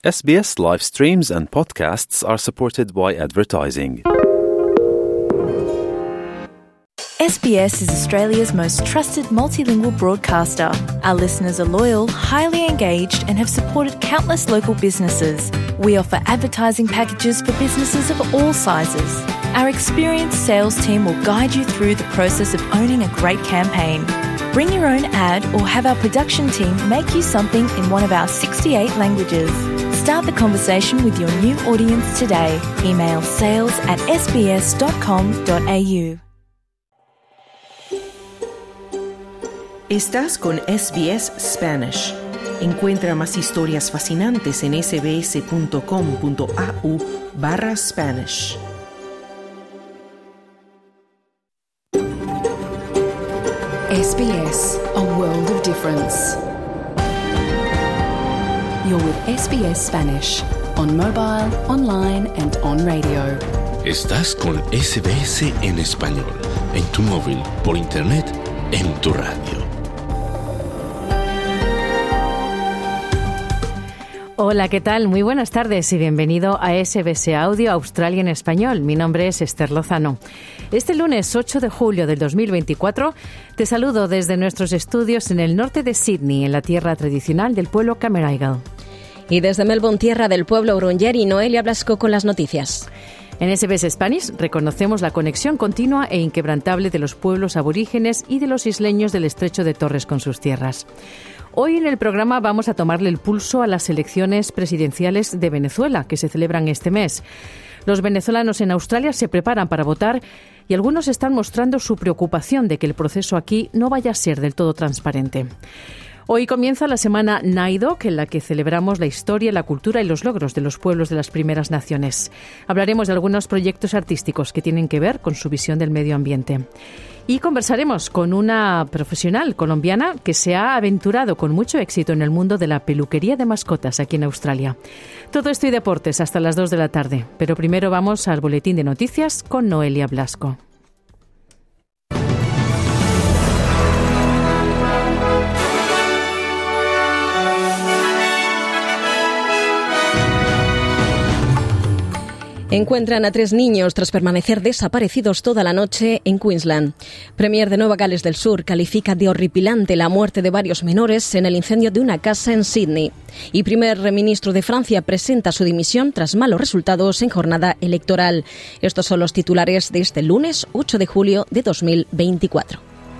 SBS live streams and podcasts are supported by advertising. SBS is Australia's most trusted multilingual broadcaster. Our listeners are loyal, highly engaged, and have supported countless local businesses. We offer advertising packages for businesses of all sizes. Our experienced sales team will guide you through the process of owning a great campaign. Bring your own ad or have our production team make you something in one of our 68 languages. Start the conversation with your new audience today. Email sales@sbs.com.au. Estás con SBS Spanish. Encuentra más historias fascinantes en sbs.com.au/Spanish. SBS, a world of difference. You're with SBS Spanish, on mobile, online and on radio. Estás con SBS en español, en tu móvil, por internet, en tu radio. Hola, ¿qué tal? Muy buenas tardes y bienvenido a SBS Audio Australia en Español. Mi nombre es Esther Lozano. Este lunes 8 de julio del 2024 te saludo desde nuestros estudios en el norte de Sydney, en la tierra tradicional del pueblo Cammeraygal. Y desde Melbourne, tierra del pueblo Wurundjeri, Noelia Blasco con las noticias. En SBS Spanish reconocemos la conexión continua e inquebrantable de los pueblos aborígenes y de los isleños del estrecho de Torres con sus tierras. Hoy en el programa vamos a tomarle el pulso a las elecciones presidenciales de Venezuela, que se celebran este mes. Los venezolanos en Australia se preparan para votar y algunos están mostrando su preocupación de que el proceso aquí no vaya a ser del todo transparente. Hoy comienza la semana NAIDOC, en la que celebramos la historia, la cultura y los logros de los pueblos de las primeras naciones. Hablaremos de algunos proyectos artísticos que tienen que ver con su visión del medio ambiente. Y conversaremos con una profesional colombiana que se ha aventurado con mucho éxito en el mundo de la peluquería de mascotas aquí en Australia. Todo esto y deportes hasta las 2 de la tarde. Pero primero vamos al boletín de noticias con Noelia Blasco. Encuentran a 3 niños tras permanecer desaparecidos toda la noche en Queensland. Premier de Nueva Gales del Sur califica de horripilante la muerte de varios menores en el incendio de una casa en Sydney. Y primer ministro de Francia presenta su dimisión tras malos resultados en jornada electoral. Estos son los titulares de este lunes 8 de julio de 2024.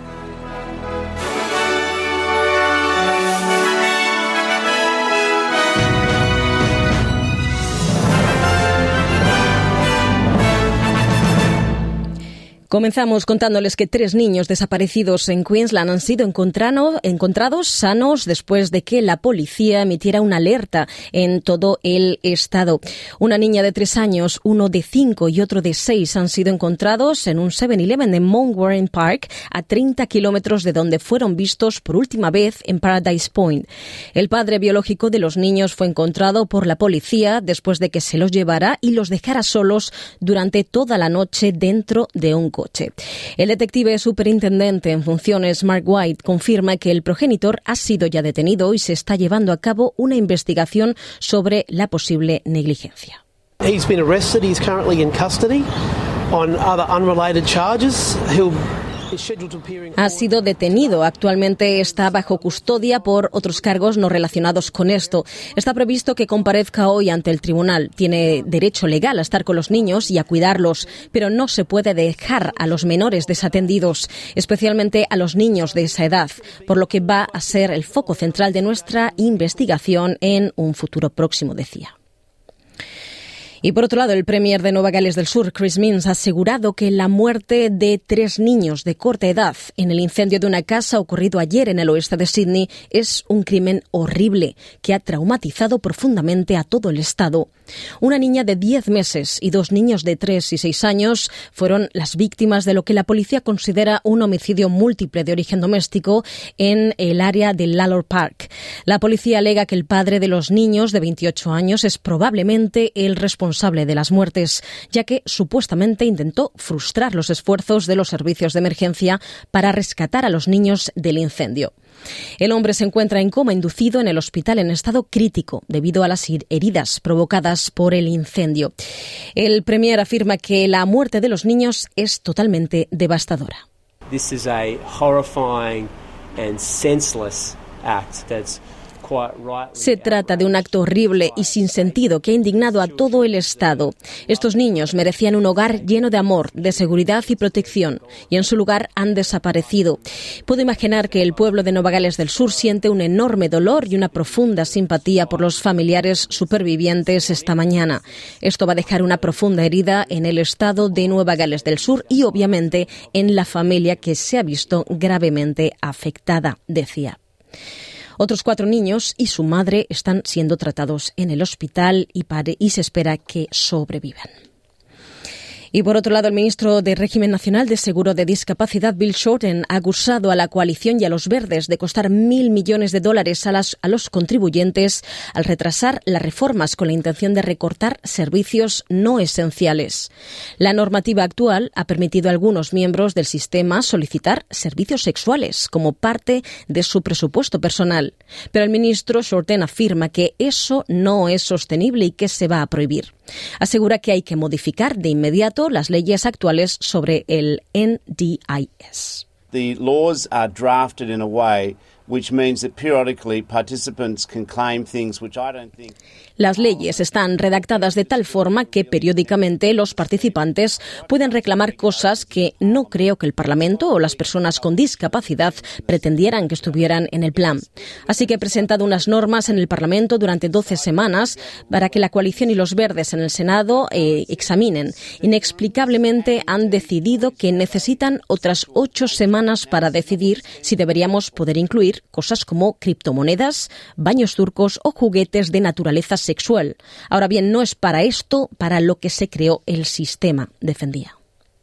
Comenzamos contándoles que 3 niños desaparecidos en Queensland han sido encontrados sanos después de que la policía emitiera una alerta en todo el estado. Una niña de 3 años, uno de 5 y otro de 6 han sido encontrados en un 7-Eleven de Mount Warren Park, a 30 kilómetros de donde fueron vistos por última vez en Paradise Point. El padre biológico de los niños fue encontrado por la policía después de que se los llevara y los dejara solos durante toda la noche dentro de un coche. El detective superintendente en funciones Mark White confirma que el progenitor ha sido ya detenido y se está llevando a cabo una investigación sobre la posible negligencia. He's been arrested. He's currently in custody on other unrelated charges. Ha sido detenido. Actualmente está bajo custodia por otros cargos no relacionados con esto. Está previsto que comparezca hoy ante el tribunal. Tiene derecho legal a estar con los niños y a cuidarlos, pero no se puede dejar a los menores desatendidos, especialmente a los niños de esa edad, por lo que va a ser el foco central de nuestra investigación en un futuro próximo, decía. Y por otro lado, el premier de Nueva Gales del Sur, Chris Minns, ha asegurado que la muerte de 3 niños de corta edad en el incendio de una casa ocurrido ayer en el oeste de Sydney es un crimen horrible que ha traumatizado profundamente a todo el estado. Una niña de 10 meses y 2 niños de 3 y 6 años fueron las víctimas de lo que la policía considera un homicidio múltiple de origen doméstico en el área de Lalor Park. La policía alega que el padre de los niños de 28 años es probablemente el responsable responsable de las muertes, ya que supuestamente intentó frustrar los esfuerzos de los servicios de emergencia para rescatar a los niños del incendio. El hombre se encuentra en coma inducido en el hospital en estado crítico debido a las heridas provocadas por el incendio. El premier afirma que la muerte de los niños es totalmente devastadora. This is a horrifying and senseless act that's Se trata de un acto horrible y sin sentido que ha indignado a todo el Estado. Estos niños merecían un hogar lleno de amor, de seguridad y protección, y en su lugar han desaparecido. Puedo imaginar que el pueblo de Nueva Gales del Sur siente un enorme dolor y una profunda simpatía por los familiares supervivientes esta mañana. Esto va a dejar una profunda herida en el Estado de Nueva Gales del Sur y, obviamente, en la familia que se ha visto gravemente afectada, decía. Otros 4 niños y su madre están siendo tratados en el hospital y se espera que sobrevivan. Y por otro lado, el ministro de Régimen Nacional de Seguro de Discapacidad, Bill Shorten, ha acusado a la coalición y a los verdes de costar $1.000 millones a los contribuyentes al retrasar las reformas con la intención de recortar servicios no esenciales. La normativa actual ha permitido a algunos miembros del sistema solicitar servicios sexuales como parte de su presupuesto personal. Pero el ministro Shorten afirma que eso no es sostenible y que se va a prohibir. Asegura que hay que modificar de inmediato las leyes actuales sobre el NDIS. The laws are drafted in a way which means that periodically participants can claim things which I don't think. Las leyes están redactadas de tal forma que periódicamente los participantes pueden reclamar cosas que no creo que el Parlamento o las personas con discapacidad pretendieran que estuvieran en el plan. Así que he presentado unas normas en el Parlamento durante 12 semanas para que la coalición y los verdes en el Senado examinen. Inexplicablemente han decidido que necesitan otras 8 semanas para decidir si deberíamos poder incluir cosas como criptomonedas, baños turcos o juguetes de naturaleza sexual. Ahora bien, no es para esto para lo que se creó el sistema, defendía.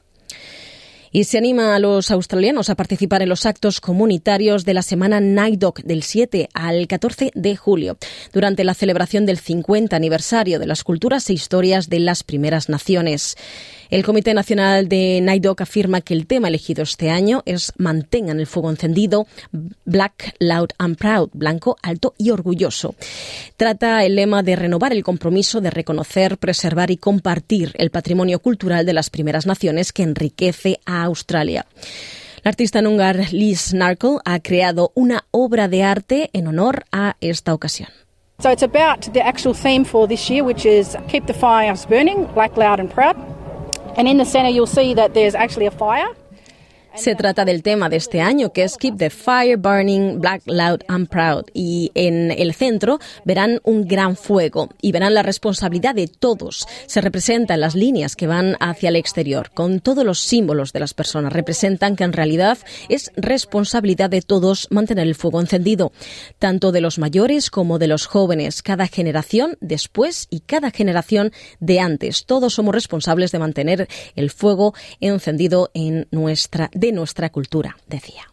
Y se anima a los australianos a participar en los actos comunitarios de la semana NAIDOC del 7 al 14 de julio, durante la celebración del 50 aniversario de las culturas e historias de las primeras naciones. El Comité Nacional de NAIDOC afirma que el tema elegido este año es Mantengan el fuego encendido, Black, Loud and Proud, blanco, alto y orgulloso. Trata el lema de renovar el compromiso de reconocer, preservar y compartir el patrimonio cultural de las primeras naciones que enriquece a Australia. La artista Noongar Liz Narkle ha creado una obra de arte en honor a esta ocasión. So it's about the actual theme for this year, which is Keep the Fires Burning, Black, Loud and Proud. And in the center you'll see that there's actually a fire. Se trata del tema de este año, que es Keep the Fire Burning, Black, Loud and Proud. Y en el centro verán un gran fuego y verán la responsabilidad de todos. Se representan las líneas que van hacia el exterior, con todos los símbolos de las personas. Representan que en realidad es responsabilidad de todos mantener el fuego encendido, tanto de los mayores como de los jóvenes. Cada generación después y cada generación de antes. Todos somos responsables de mantener el fuego encendido de nuestra cultura, decía.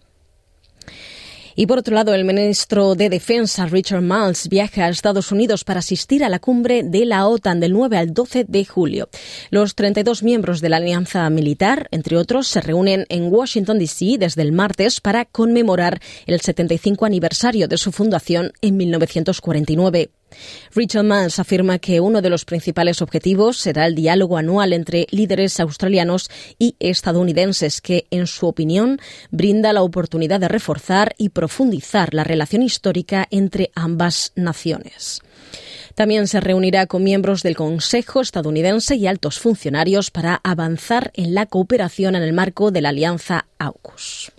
Y por otro lado, el ministro de Defensa, Richard Marles, viaja a Estados Unidos para asistir a la cumbre de la OTAN del 9 al 12 de julio. Los 32 miembros de la alianza militar, entre otros, se reúnen en Washington, D.C. desde el martes para conmemorar el 75 aniversario de su fundación en 1949. Richard Marles afirma que uno de los principales objetivos será el diálogo anual entre líderes australianos y estadounidenses que, en su opinión, brinda la oportunidad de reforzar y profundizar la relación histórica entre ambas naciones. También se reunirá con miembros del Consejo estadounidense y altos funcionarios para avanzar en la cooperación en el marco de la alianza AUKUS.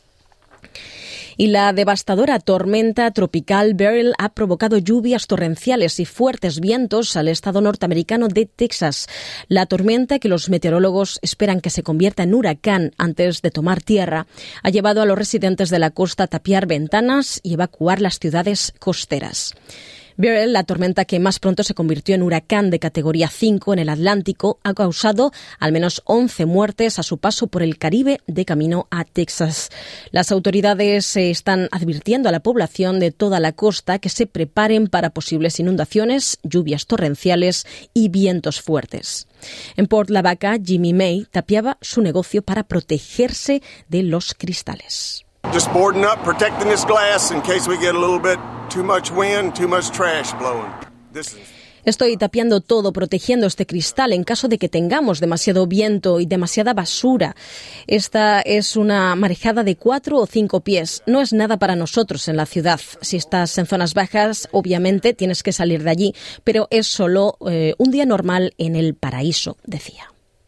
Y la devastadora tormenta tropical Beryl ha provocado lluvias torrenciales y fuertes vientos al estado norteamericano de Texas. La tormenta, que los meteorólogos esperan que se convierta en huracán antes de tomar tierra, ha llevado a los residentes de la costa a tapiar ventanas y evacuar las ciudades costeras. Beryl, la tormenta que más pronto se convirtió en huracán de categoría 5 en el Atlántico, ha causado al menos 11 muertes a su paso por el Caribe de camino a Texas. Las autoridades están advirtiendo a la población de toda la costa que se preparen para posibles inundaciones, lluvias torrenciales y vientos fuertes. En Port Lavaca, Jimmy May tapiaba su negocio para protegerse de los cristales. Just boarding up, protecting this glass in case we get a little bit too much wind, too much trash blowing. Estoy tapiando todo, protegiendo este cristal en caso de que tengamos demasiado viento y demasiada basura. Esta es una marejada de 4 o 5 pies. No es nada para nosotros en la ciudad. Si estás en zonas bajas, obviamente tienes que salir de allí, pero es solo un día normal en el paraíso, decía.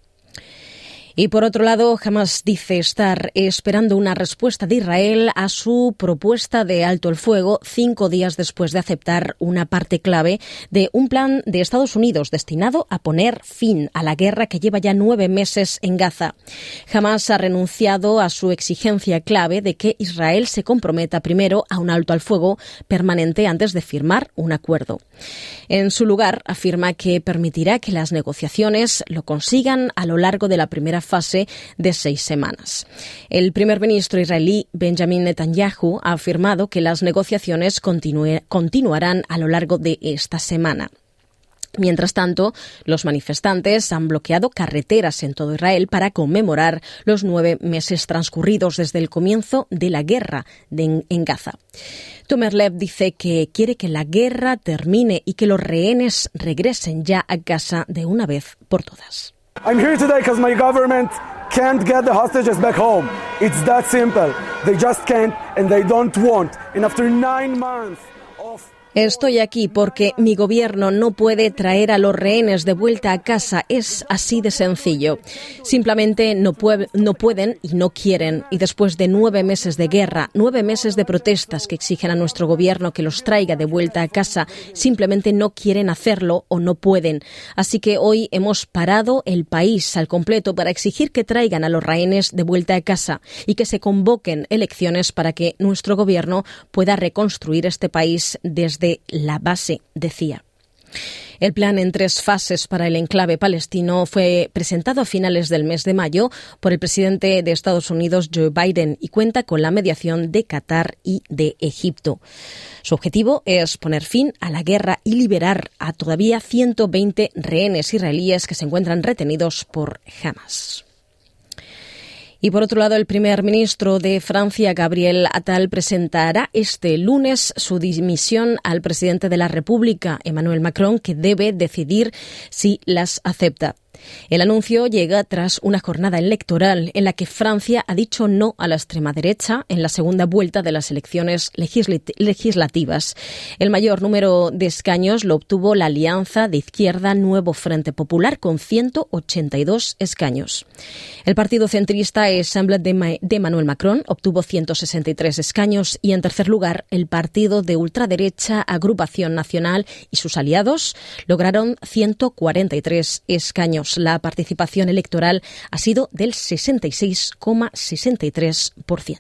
Y por otro lado, Hamas dice estar esperando una respuesta de Israel a su propuesta de alto el fuego 5 días después de aceptar una parte clave de un plan de Estados Unidos destinado a poner fin a la guerra que lleva ya 9 meses en Gaza. Hamas ha renunciado a su exigencia clave de que Israel se comprometa primero a un alto al fuego permanente antes de firmar un acuerdo. En su lugar, afirma que permitirá que las negociaciones lo consigan a lo largo de la primera fase de 6 semanas. El primer ministro israelí Benjamin Netanyahu ha afirmado que las negociaciones continuarán a lo largo de esta semana. Mientras tanto, los manifestantes han bloqueado carreteras en todo Israel para conmemorar los 9 meses transcurridos desde el comienzo de la guerra en Gaza. Tomer Lev dice que quiere que la guerra termine y que los rehenes regresen ya a Gaza de una vez por todas. I'm here today because my government can't get the hostages back home. It's that simple. They just can't and they don't want. And after 9 months of... Estoy aquí porque mi gobierno no puede traer a los rehenes de vuelta a casa. Es así de sencillo. Simplemente no pueden y no quieren. Y después de 9 meses de guerra, 9 meses de protestas que exigen a nuestro gobierno que los traiga de vuelta a casa, simplemente no quieren hacerlo o no pueden. Así que hoy hemos parado el país al completo para exigir que traigan a los rehenes de vuelta a casa y que se convoquen elecciones para que nuestro gobierno pueda reconstruir este país desde la base, decía. El plan en 3 fases para el enclave palestino fue presentado a finales del mes de mayo por el presidente de Estados Unidos, Joe Biden, y cuenta con la mediación de Qatar y de Egipto. Su objetivo es poner fin a la guerra y liberar a todavía 120 rehenes israelíes que se encuentran retenidos por Hamas. Y por otro lado, el primer ministro de Francia, Gabriel Attal, presentará este lunes su dimisión al presidente de la República, Emmanuel Macron, que debe decidir si las acepta. El anuncio llega tras una jornada electoral en la que Francia ha dicho no a la extrema derecha en la segunda vuelta de las elecciones legislativas. El mayor número de escaños lo obtuvo la alianza de izquierda Nuevo Frente Popular con 182 escaños. El partido centrista Assemblée de Emmanuel Macron obtuvo 163 escaños y en tercer lugar el partido de ultraderecha Agrupación Nacional y sus aliados lograron 143 escaños. La participación electoral ha sido del 66,63%.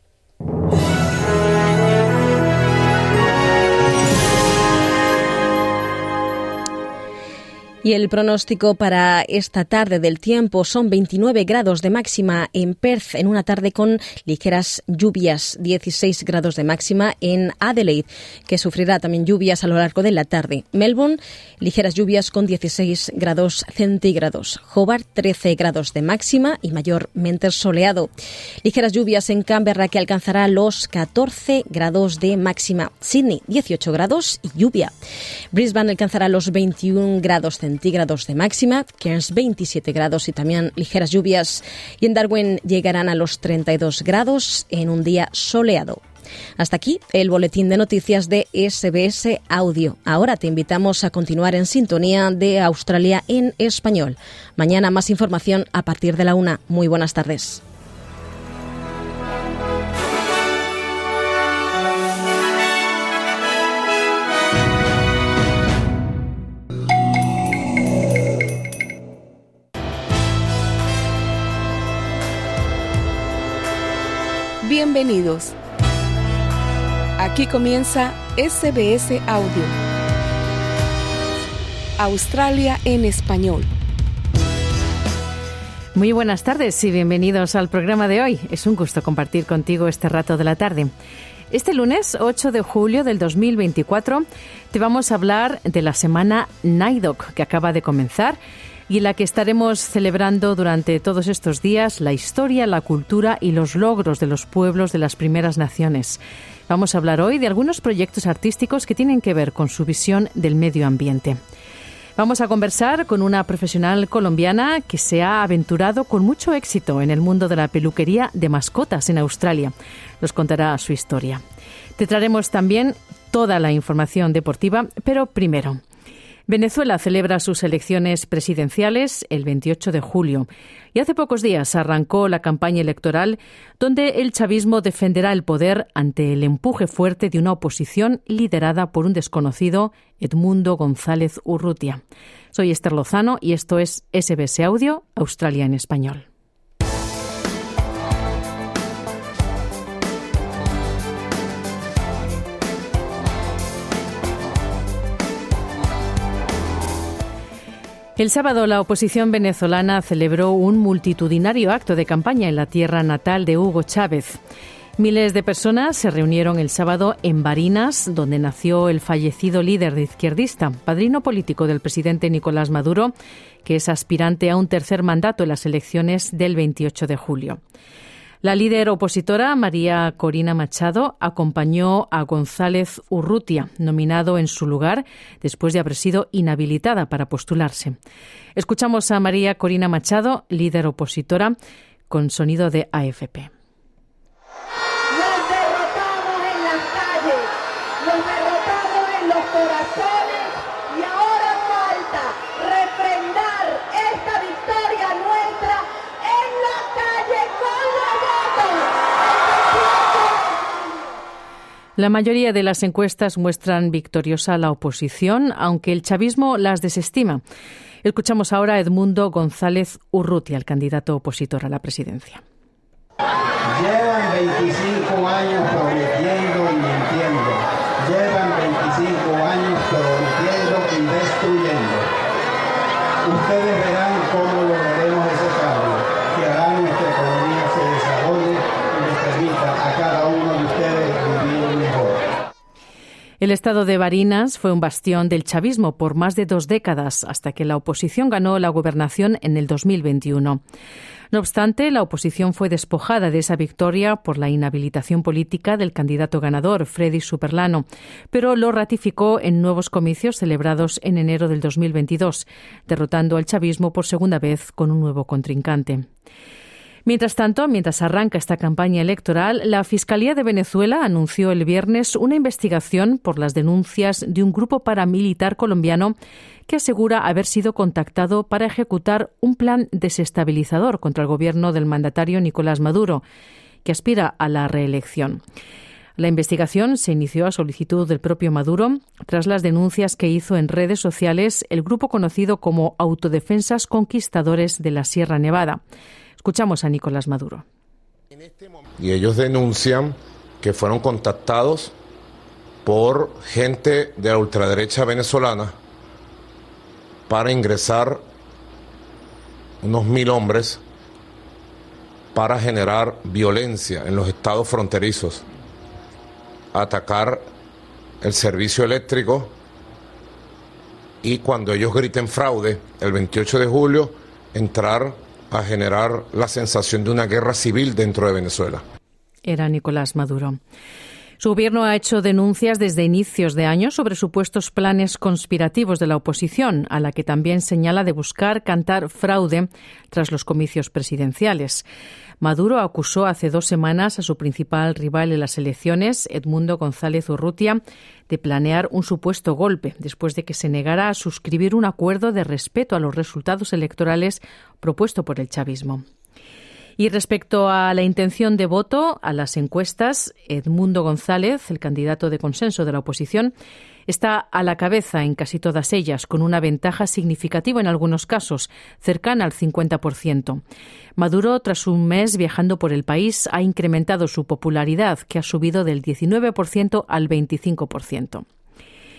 Y el pronóstico para esta tarde del tiempo son 29 grados de máxima en Perth, en una tarde con ligeras lluvias, 16 grados de máxima en Adelaide, que sufrirá también lluvias a lo largo de la tarde. Melbourne, ligeras lluvias con 16 grados centígrados. Hobart, 13 grados de máxima y mayormente soleado. Ligeras lluvias en Canberra, que alcanzará los 14 grados de máxima. Sydney, 18 grados y lluvia. Brisbane alcanzará los 21 grados centígrados de máxima, Cairns 27 grados y también ligeras lluvias, y en Darwin llegarán a los 32 grados en un día soleado. Hasta aquí el boletín de noticias de SBS Audio. Ahora te invitamos a continuar en sintonía de Australia en español. Mañana más información a partir de la 1. Muy buenas tardes. Bienvenidos. Aquí comienza SBS Audio. Australia en español. Muy buenas tardes y bienvenidos al programa de hoy. Es un gusto compartir contigo este rato de la tarde. Este lunes 8 de julio del 2024 te vamos a hablar de la semana NAIDOC que acaba de comenzar y en la que estaremos celebrando durante todos estos días la historia, la cultura y los logros de los pueblos de las primeras naciones. Vamos a hablar hoy de algunos proyectos artísticos que tienen que ver con su visión del medio ambiente. Vamos a conversar con una profesional colombiana que se ha aventurado con mucho éxito en el mundo de la peluquería de mascotas en Australia. Nos contará su historia. Te traeremos también toda la información deportiva, pero primero, Venezuela celebra sus elecciones presidenciales el 28 de julio y hace pocos días arrancó la campaña electoral donde el chavismo defenderá el poder ante el empuje fuerte de una oposición liderada por un desconocido, Edmundo González Urrutia. Soy Esther Lozano y esto es SBS Audio, Australia en español. El sábado, la oposición venezolana celebró un multitudinario acto de campaña en la tierra natal de Hugo Chávez. Miles de personas se reunieron el sábado en Barinas, donde nació el fallecido líder de izquierdista, padrino político del presidente Nicolás Maduro, que es aspirante a un tercer mandato en las elecciones del 28 de julio. La líder opositora, María Corina Machado, acompañó a González Urrutia, nominado en su lugar después de haber sido inhabilitada para postularse. Escuchamos a María Corina Machado, líder opositora, con sonido de AFP. Los derrotamos en las calles, los derrotamos en los corazones y ahora falta refrendar esta victoria nuestra en la calle con los votos. La mayoría de las encuestas muestran victoriosa a la oposición, aunque el chavismo las desestima. Escuchamos ahora a Edmundo González Urrutia, el candidato opositor a la presidencia. Llevan 25 años prometiendo y mintiendo. Llevan 25 años prometiendo y destruyendo. Ustedes verán cómo lograremos ese cambio, que hará nuestra economía se desarrolle y les permita a cada uno de ustedes vivir mejor. El estado de Barinas fue un bastión del chavismo por más de 2 décadas, hasta que la oposición ganó la gobernación en el 2021. No obstante, la oposición fue despojada de esa victoria por la inhabilitación política del candidato ganador, Freddy Superlano, pero lo ratificó en nuevos comicios celebrados en enero del 2022, derrotando al chavismo por segunda vez con un nuevo contrincante. Mientras tanto, mientras arranca esta campaña electoral, la Fiscalía de Venezuela anunció el viernes una investigación por las denuncias de un grupo paramilitar colombiano que asegura haber sido contactado para ejecutar un plan desestabilizador contra el gobierno del mandatario Nicolás Maduro, que aspira a la reelección. La investigación se inició a solicitud del propio Maduro tras las denuncias que hizo en redes sociales el grupo conocido como Autodefensas Conquistadores de la Sierra Nevada. Escuchamos a Nicolás Maduro. Y ellos denuncian que fueron contactados por gente de la ultraderecha venezolana para ingresar unos 1,000 hombres para generar violencia en los estados fronterizos, atacar el servicio eléctrico y cuando ellos griten fraude, el 28 de julio, entrar a generar la sensación de una guerra civil dentro de Venezuela. Era Nicolás Maduro. Su gobierno ha hecho denuncias desde inicios de año sobre supuestos planes conspirativos de la oposición, a la que también señala de buscar cantar fraude tras los comicios presidenciales. Maduro acusó hace 2 semanas a su principal rival en las elecciones, Edmundo González Urrutia, de planear un supuesto golpe, después de que se negara a suscribir un acuerdo de respeto a los resultados electorales propuesto por el chavismo. Y respecto a la intención de voto, a las encuestas, Edmundo González, el candidato de consenso de la oposición, está a la cabeza en casi todas ellas, con una ventaja significativa en algunos casos, cercana al 50%. Maduro, tras un mes viajando por el país, ha incrementado su popularidad, que ha subido del 19% al 25%.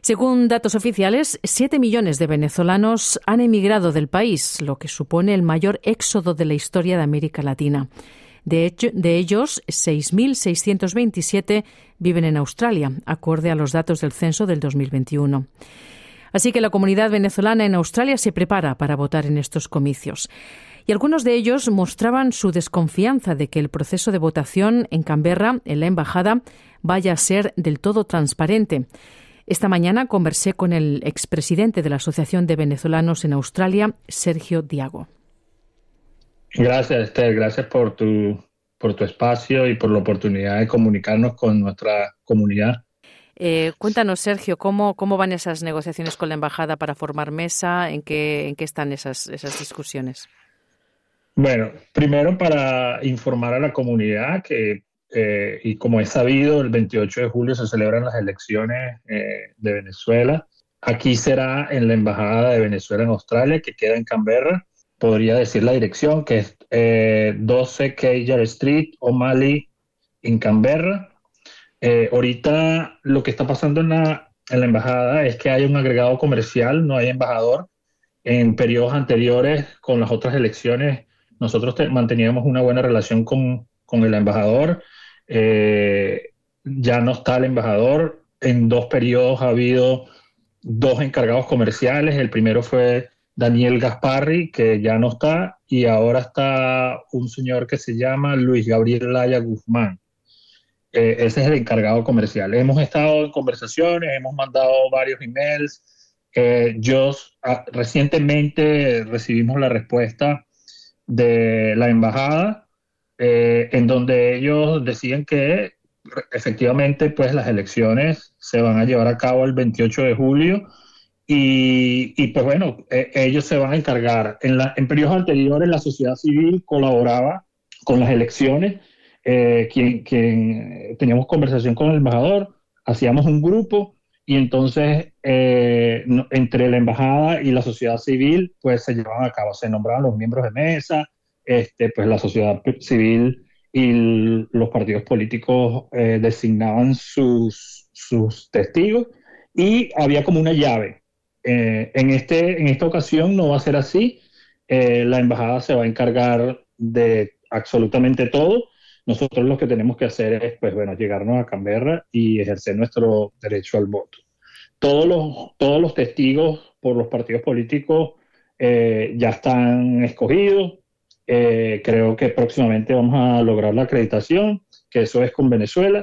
Según datos oficiales, 7 millones de venezolanos han emigrado del país, lo que supone el mayor éxodo de la historia de América Latina. De ellos, 6.627 viven en Australia, acorde a los datos del censo del 2021. Así que la comunidad venezolana en Australia se prepara para votar en estos comicios. Y algunos de ellos mostraban su desconfianza de que el proceso de votación en Canberra, en la embajada, vaya a ser del todo transparente. Esta mañana conversé con el expresidente de la Asociación de Venezolanos en Australia, Sergio Diago. Gracias, Esther. Gracias por tu espacio y por la oportunidad de comunicarnos con nuestra comunidad. Cuéntanos, Sergio, ¿cómo van esas negociaciones con la embajada para formar mesa? ¿En qué están esas discusiones? Bueno, primero para informar a la comunidad que, y como es sabido, el 28 de julio se celebran las elecciones de Venezuela. Aquí será en la Embajada de Venezuela en Australia, que queda en Canberra. Podría decir la dirección, que es 12 Keyard Street, O'Malley, en Canberra. Ahorita lo que está pasando en la embajada es que hay un agregado comercial, no hay embajador. En periodos anteriores, con las otras elecciones, nosotros manteníamos una buena relación con el embajador. Ya no está el embajador. En 2 periodos ha habido 2 encargados comerciales. El primero fue Daniel Gasparri, que ya no está, y ahora está un señor que se llama Luis Gabriel Laya Guzmán. Ese es el encargado comercial. Hemos estado en conversaciones, hemos mandado varios emails. Recientemente recibimos la respuesta de la embajada, en donde ellos decían que efectivamente pues las elecciones se van a llevar a cabo el 28 de julio y pues bueno, ellos se van a encargar. En periodos anteriores la sociedad civil colaboraba con las elecciones. Teníamos conversación con el embajador, hacíamos un grupo y entonces entre la embajada y la sociedad civil pues se llevaban a cabo, se nombraban los miembros de mesa, pues la sociedad civil y los partidos políticos designaban sus testigos y había como una llave. En esta ocasión no va a ser así. La embajada se va a encargar de absolutamente todo. Nosotros lo que tenemos que hacer es, pues bueno, llegarnos a Canberra y ejercer nuestro derecho al voto. Todos los testigos por los partidos políticos ya están escogidos. Creo que próximamente vamos a lograr la acreditación, que eso es con Venezuela.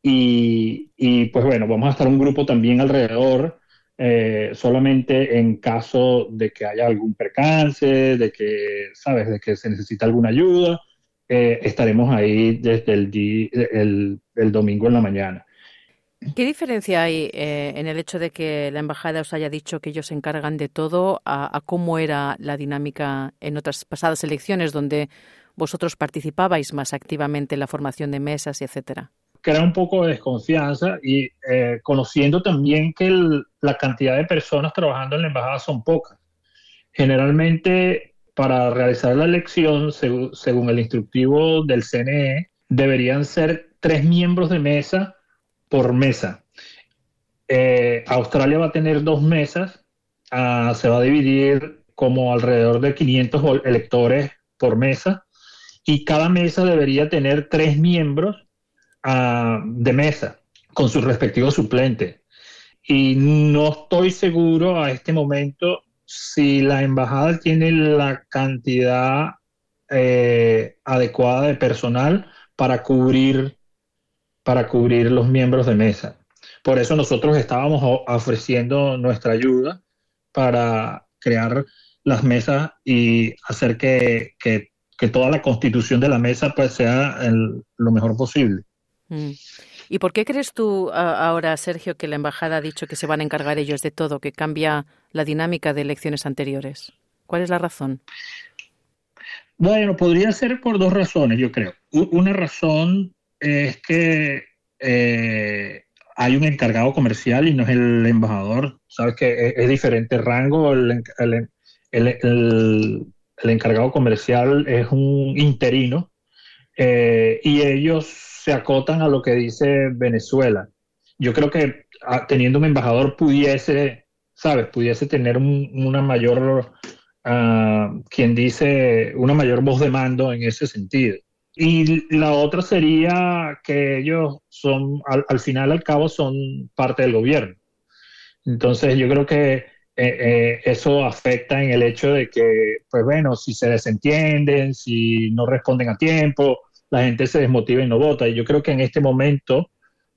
Y pues bueno, vamos a estar un grupo también alrededor, solamente en caso de que haya algún percance, de que se necesita alguna ayuda. Estaremos ahí desde el domingo en la mañana. ¿Qué diferencia hay en el hecho de que la embajada os haya dicho que ellos se encargan de todo a cómo era la dinámica en otras pasadas elecciones donde vosotros participabais más activamente en la formación de mesas y etcétera? Crea un poco de desconfianza y conociendo también que la cantidad de personas trabajando en la embajada son pocas. Generalmente, para realizar la elección, según el instructivo del CNE, deberían ser 3 miembros de mesa por mesa. Australia va a tener 2 mesas, se va a dividir como alrededor de 500 electores por mesa, y cada mesa debería tener 3 miembros de mesa, con sus respectivos suplentes. Y no estoy seguro a este momento si la embajada tiene la cantidad adecuada de personal para cubrir los miembros de mesa. Por eso nosotros estábamos ofreciendo nuestra ayuda para crear las mesas y hacer que toda la constitución de la mesa pues sea lo mejor posible. ¿Y por qué crees tú ahora, Sergio, que la embajada ha dicho que se van a encargar ellos de todo, que cambia la dinámica de elecciones anteriores? ¿Cuál es la razón? Bueno, podría ser por 2 razones, yo creo. Una razón es que hay un encargado comercial y no es el embajador. Sabes que es diferente rango. El encargado comercial es un interino y ellos se acotan a lo que dice Venezuela. Yo creo que teniendo un embajador pudiese tener una mayor, quien dice, una mayor voz de mando en ese sentido. Y la otra sería que ellos son, al final, al cabo, son parte del gobierno. Entonces yo creo que eso afecta en el hecho de que, pues bueno, si se desentienden, si no responden a tiempo, la gente se desmotiva y no vota. Y yo creo que en este momento,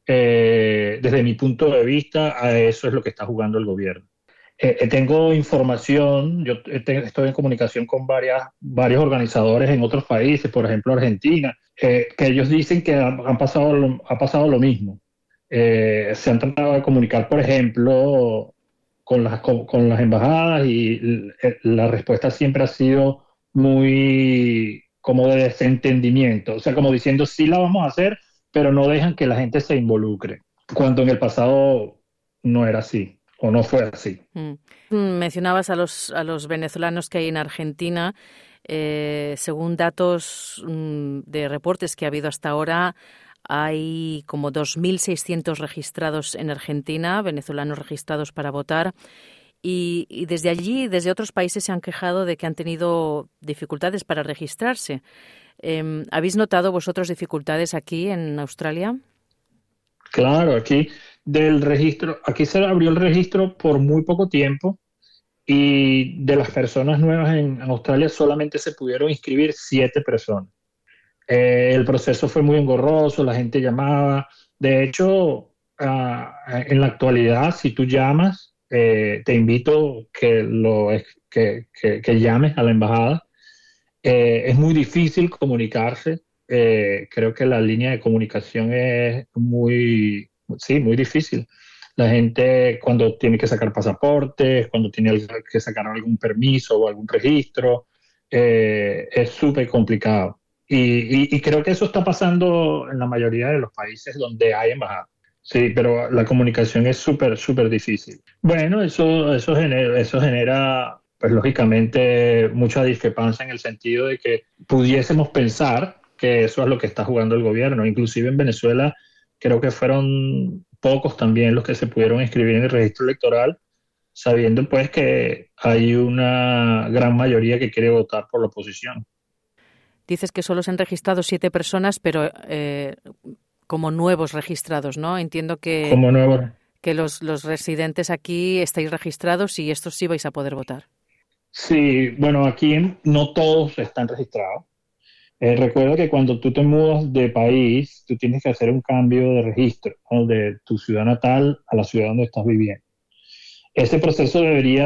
desde mi punto de vista, a eso es lo que está jugando el gobierno. Tengo información, estoy en comunicación con varios organizadores en otros países, por ejemplo Argentina, que ellos dicen que ha pasado lo mismo. Se han tratado de comunicar, por ejemplo, con las embajadas y la respuesta siempre ha sido muy como de desentendimiento, o sea, como diciendo sí la vamos a hacer, pero no dejan que la gente se involucre, cuando en el pasado no era así. ¿O no fue así? Mencionabas a los venezolanos que hay en Argentina. Según datos de reportes que ha habido hasta ahora, hay como 2.600 registrados en Argentina, venezolanos registrados para votar. Y desde allí, desde otros países, se han quejado de que han tenido dificultades para registrarse. ¿Habéis notado vosotros dificultades aquí en Australia? Claro, aquí se abrió el registro por muy poco tiempo y de las personas nuevas en Australia solamente se pudieron inscribir 7 personas. El proceso fue muy engorroso, la gente llamaba. De hecho, en la actualidad, si tú llamas, te invito que llames a la embajada. Es muy difícil comunicarse. Creo que la línea de comunicación es muy difícil. La gente cuando tiene que sacar pasaportes, cuando tiene que sacar algún permiso o algún registro, es súper complicado. Y creo que eso está pasando en la mayoría de los países donde hay embajada. Sí, pero la comunicación es súper, súper difícil. Bueno, eso genera, pues lógicamente, mucha discrepancia en el sentido de que pudiésemos pensar que eso es lo que está jugando el gobierno. Inclusive en Venezuela creo que fueron pocos también los que se pudieron inscribir en el registro electoral, sabiendo pues que hay una gran mayoría que quiere votar por la oposición. Dices que solo se han registrado 7 personas, pero como nuevos registrados, ¿no? Entiendo que, como nuevos, que los residentes aquí estáis registrados y estos sí vais a poder votar. Sí, bueno, aquí no todos están registrados. Recuerda que cuando tú te mudas de país, tú tienes que hacer un cambio de registro, ¿no? De tu ciudad natal a la ciudad donde estás viviendo. Ese proceso debería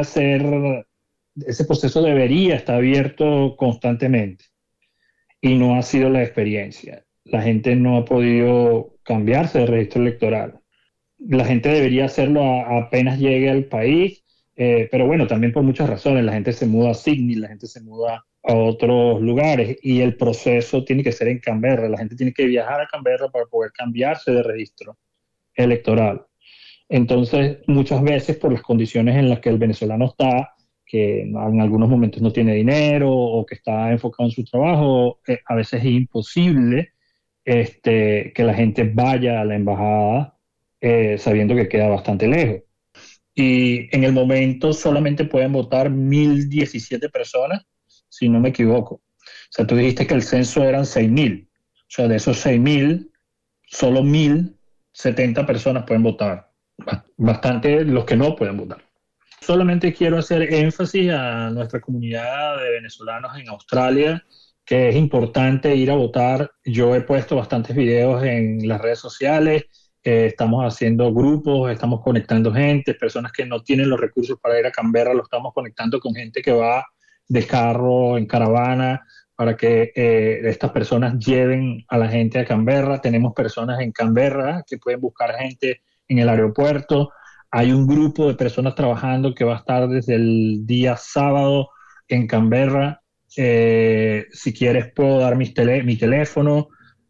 estar abierto constantemente y no ha sido la experiencia. La gente no ha podido cambiarse de registro electoral. La gente debería hacerlo apenas llegue al país, pero bueno, también por muchas razones. La gente se muda a Sydney, la gente se muda a otros lugares y el proceso tiene que ser en Canberra. La gente tiene que viajar a Canberra para poder cambiarse de registro electoral. Entonces, muchas veces por las condiciones en las que el venezolano está, que en algunos momentos no tiene dinero o que está enfocado en su trabajo, a veces es imposible que la gente vaya a la embajada sabiendo que queda bastante lejos. Y en el momento solamente pueden votar 1.017 personas, si no me equivoco. O sea, tú dijiste que el censo eran 6.000. O sea, de esos 6.000, solo 1.070 personas pueden votar. Bastante los que no pueden votar. Solamente quiero hacer énfasis a nuestra comunidad de venezolanos en Australia, que es importante ir a votar. Yo he puesto bastantes videos en las redes sociales. Estamos haciendo grupos, estamos conectando gente, personas que no tienen los recursos para ir a Canberra, lo estamos conectando con gente que va de carro, en caravana, para que estas personas lleven a la gente a Canberra. Tenemos personas en Canberra que pueden buscar gente en el aeropuerto. Hay un grupo de personas trabajando que va a estar desde el día sábado en Canberra. Si quieres puedo dar mi teléfono,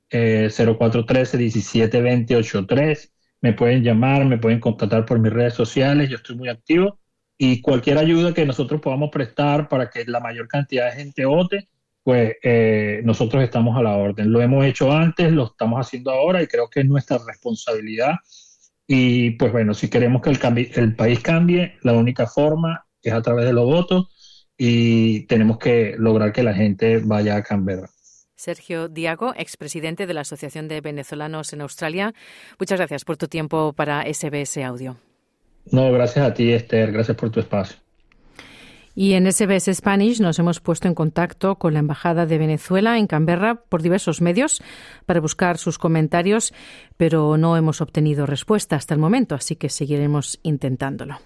0413-1720-83. Me pueden llamar, me pueden contactar por mis redes sociales, yo estoy muy activo. Y cualquier ayuda que nosotros podamos prestar para que la mayor cantidad de gente vote, pues nosotros estamos a la orden. Lo hemos hecho antes, lo estamos haciendo ahora y creo que es nuestra responsabilidad Y pues bueno, si queremos que el país cambie, la única forma es a través de los votos y tenemos que lograr que la gente vaya a Canberra. Sergio Diago, expresidente de la Asociación de Venezolanos en Australia, muchas gracias por tu tiempo para SBS Audio. No, gracias a ti, Esther, gracias por tu espacio. Y en SBS Spanish nos hemos puesto en contacto con la Embajada de Venezuela en Canberra por diversos medios para buscar sus comentarios, pero no hemos obtenido respuesta hasta el momento, así que seguiremos intentándolo.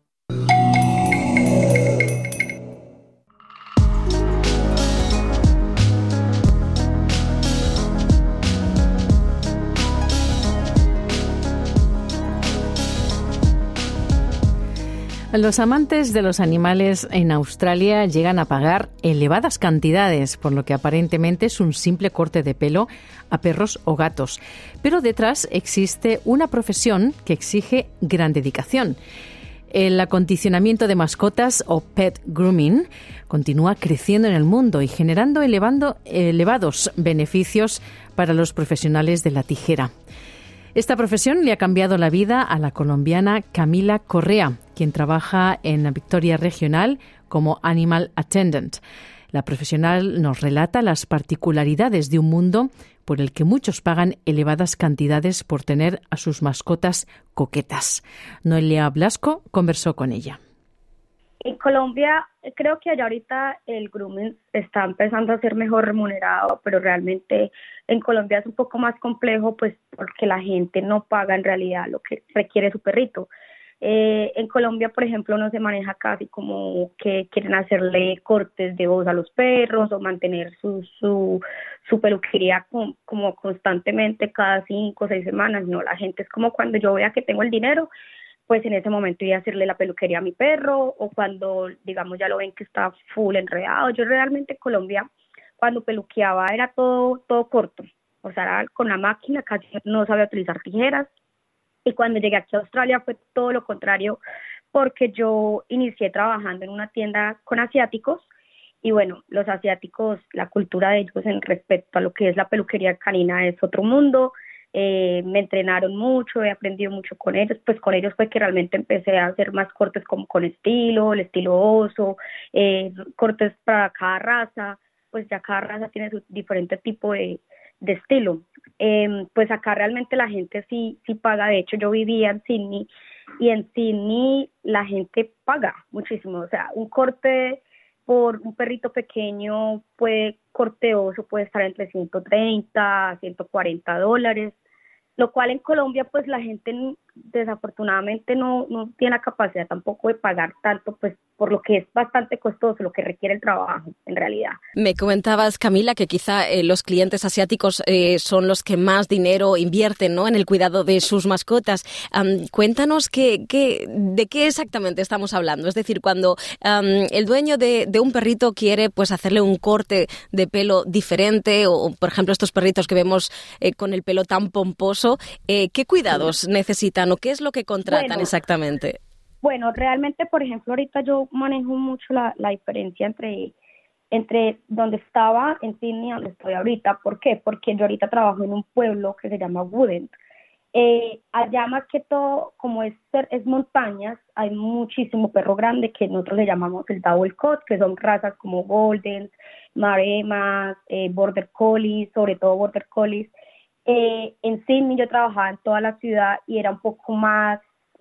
Los amantes de los animales en Australia llegan a pagar elevadas cantidades por lo que aparentemente es un simple corte de pelo a perros o gatos. Pero detrás existe una profesión que exige gran dedicación. El acondicionamiento de mascotas o pet grooming continúa creciendo en el mundo y generando elevados beneficios para los profesionales de la tijera. Esta profesión le ha cambiado la vida a la colombiana Camila Correa, quien trabaja en la Victoria Regional como Animal Attendant. La profesional nos relata las particularidades de un mundo por el que muchos pagan elevadas cantidades por tener a sus mascotas coquetas. Noelia Blasco conversó con ella. En Colombia, creo que allá ahorita el grooming está empezando a ser mejor remunerado, pero realmente en Colombia es un poco más complejo, pues porque la gente no paga en realidad lo que requiere su perrito. En Colombia, por ejemplo, no se maneja casi como que quieren hacerle cortes de voz a los perros o mantener su peluquería como constantemente cada 5 o 6 semanas. No, la gente es como cuando yo vea que tengo el dinero, pues en ese momento iba a hacerle la peluquería a mi perro, o cuando, digamos, ya lo ven que está full enredado. Yo realmente en Colombia, cuando peluqueaba, era todo corto. O sea, era con la máquina, casi no sabía utilizar tijeras. Y cuando llegué aquí a Australia fue todo lo contrario, porque yo inicié trabajando en una tienda con asiáticos. Y bueno, los asiáticos, la cultura de ellos en respecto a lo que es la peluquería canina es otro mundo. Me entrenaron mucho, he aprendido mucho con ellos, pues con ellos fue que realmente empecé a hacer más cortes como con estilo, el estilo oso, cortes para cada raza, pues ya cada raza tiene su diferente tipo de estilo. Pues acá realmente la gente sí paga. De hecho, yo vivía en Sydney y en Sydney la gente paga muchísimo. O sea, un corte por un perrito pequeño, corte oso puede estar entre $130 a $140, lo cual en Colombia pues la gente desafortunadamente no tiene la capacidad tampoco de pagar tanto, pues por lo que es bastante costoso, lo que requiere el trabajo en realidad. Me comentabas, Camila, que quizá los clientes asiáticos son los que más dinero invierten, ¿no?, en el cuidado de sus mascotas. Cuéntanos de qué exactamente estamos hablando. Es decir, cuando el dueño de un perrito quiere pues hacerle un corte de pelo diferente, o por ejemplo estos perritos que vemos con el pelo tan pomposo, ¿qué cuidados necesitan o qué es lo que contratan exactamente? Bueno, realmente, por ejemplo, ahorita yo manejo mucho la diferencia entre donde estaba en Sydney y donde estoy ahorita. ¿Por qué? Porque yo ahorita trabajo en un pueblo que se llama Woodend. Allá más que todo, como es montañas, hay muchísimo perro grande que nosotros le llamamos el Double Coat, que son razas como Goldens, Maremas, Border Collies, sobre todo Border Collies. En Sydney yo trabajaba en toda la ciudad y era un poco más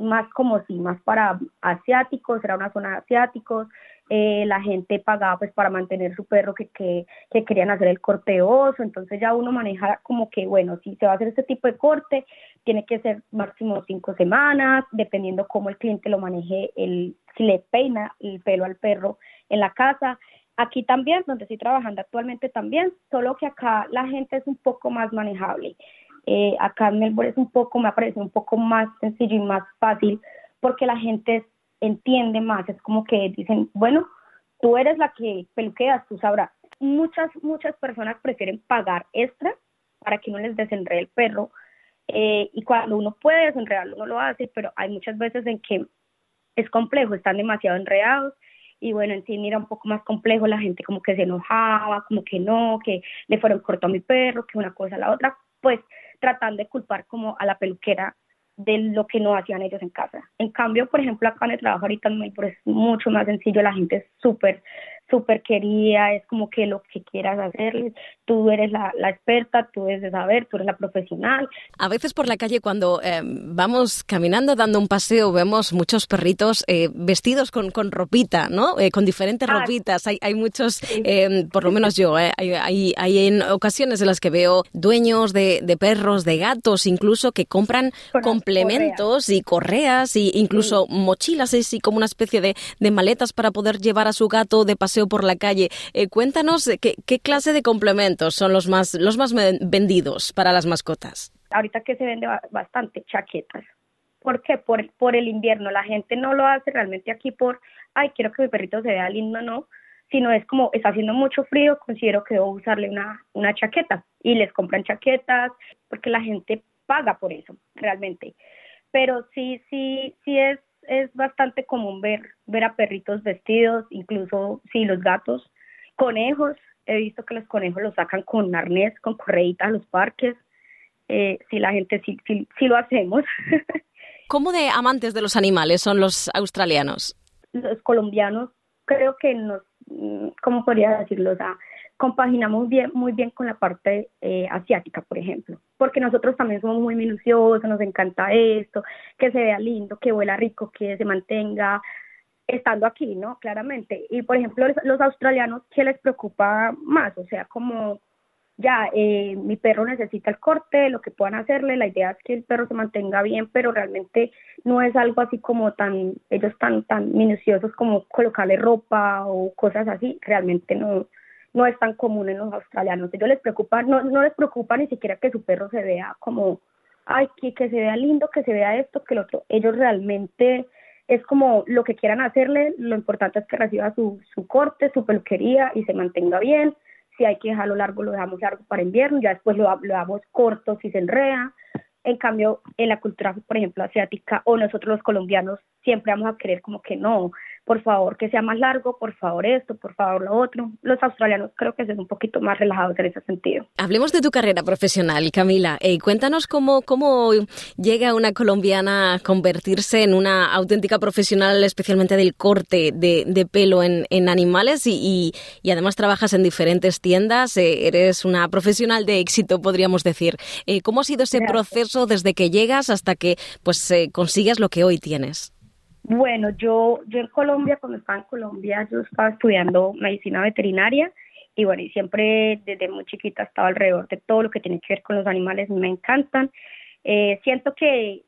para asiáticos, era una zona de asiáticos. La gente pagaba pues para mantener su perro que querían hacer el corte oso. Entonces ya uno maneja como que, bueno, si se va a hacer este tipo de corte, tiene que ser máximo 5 semanas, dependiendo cómo el cliente lo maneje, si le peina el pelo al perro en la casa. Aquí también, donde estoy trabajando actualmente también, solo que acá la gente es un poco más manejable. Acá en Melbourne me parece un poco más sencillo y más fácil, porque la gente entiende más. Es como que dicen, bueno, tú eres la que peluqueas, tú sabrás. Muchas personas prefieren pagar extra para que no les desenrede el perro, y cuando uno puede desenredarlo, uno lo hace, pero hay muchas veces en que es complejo, están demasiado enredados. Y bueno, en sí era un poco más complejo, la gente como que se enojaba, como que no, que le fueron corto a mi perro, que una cosa a la otra, pues tratando de culpar como a la peluquera de lo que no hacían ellos en casa. En cambio, por ejemplo, acá en el trabajo ahorita en Melbourne es mucho más sencillo, la gente es súper querida, es como que lo que quieras hacer, tú eres la experta, tú debes de saber, tú eres la profesional. A veces por la calle cuando vamos caminando, dando un paseo, vemos muchos perritos vestidos con ropita, ¿no? Con diferentes ropitas. Hay muchos, por lo menos yo, hay en ocasiones en las que veo dueños de perros, de gatos, incluso que compran complementos y correas y incluso mochilas, así como una especie de maletas para poder llevar a su gato de paseo por la calle. Cuéntanos qué clase de complementos son los más vendidos para las mascotas. Ahorita que se vende bastante chaquetas. ¿Por qué? Por el invierno. La gente no lo hace realmente aquí quiero que mi perrito se vea lindo, no, sino es como está haciendo mucho frío, considero que debo usarle una chaqueta y les compran chaquetas porque la gente paga por eso realmente. Pero sí es bastante común ver a perritos vestidos, incluso los gatos, conejos. He visto que los conejos los sacan con arnés, con correitas a los parques. La gente sí lo hacemos. ¿Cómo de amantes de los animales son los australianos? Los colombianos creo que ¿cómo podría decirlo? O sea, compaginamos muy bien con la parte asiática, por ejemplo, porque nosotros también somos muy minuciosos, nos encanta esto, que se vea lindo, que huela rico, que se mantenga estando aquí, ¿no? Claramente. Y, por ejemplo, los australianos, ¿qué les preocupa más? O sea, como mi perro necesita el corte, lo que puedan hacerle, la idea es que el perro se mantenga bien, pero realmente no es algo así como ellos tan minuciosos como colocarle ropa o cosas así, realmente no es tan común en los australianos. Ellos les preocupa, no les preocupa ni siquiera que su perro se vea como, que se vea lindo, que se vea esto, que lo otro. Ellos realmente es como lo que quieran hacerle, lo importante es que reciba su corte, su peluquería y se mantenga bien. Si hay que dejarlo largo, lo dejamos largo para invierno, ya después lo damos corto si se enreda. En cambio, en la cultura, por ejemplo, asiática o nosotros los colombianos, siempre vamos a querer como que no, por favor que sea más largo, por favor esto, por favor lo otro. Los australianos creo que son un poquito más relajados en ese sentido. Hablemos de tu carrera profesional, Camila. Cuéntanos cómo llega una colombiana a convertirse en una auténtica profesional, especialmente del corte de pelo en animales y además trabajas en diferentes tiendas. Eres una profesional de éxito, podríamos decir. ¿Cómo ha sido ese proceso desde que llegas hasta que consigues lo que hoy tienes? Bueno, yo en Colombia, cuando estaba en Colombia, yo estaba estudiando medicina veterinaria y bueno, y siempre desde muy chiquita estaba alrededor de todo lo que tiene que ver con los animales, me encantan. Siento que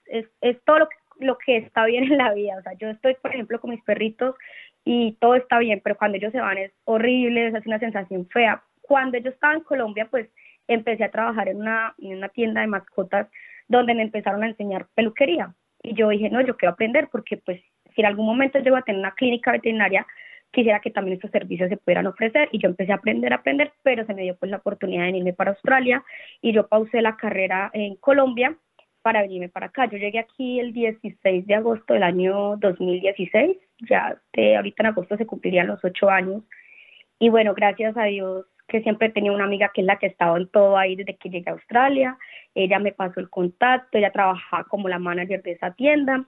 es todo lo que está bien en la vida. O sea, yo estoy, por ejemplo, con mis perritos y todo está bien, pero cuando ellos se van es horrible, es una sensación fea. Cuando yo estaba en Colombia, pues empecé a trabajar en una tienda de mascotas donde me empezaron a enseñar peluquería. Y yo dije, no, yo quiero aprender porque pues si en algún momento llego a tener una clínica veterinaria, quisiera que también estos servicios se pudieran ofrecer. Y yo empecé a aprender, pero se me dio pues la oportunidad de venirme para Australia y yo pausé la carrera en Colombia para venirme para acá. Yo llegué aquí el 16 de agosto del año 2016, ahorita en agosto se cumplirían los 8 años. Y bueno, gracias a Dios que siempre tenía una amiga que es la que estaba en todo ahí desde que llegué a Australia. Ella me pasó el contacto, ella trabajaba como la manager de esa tienda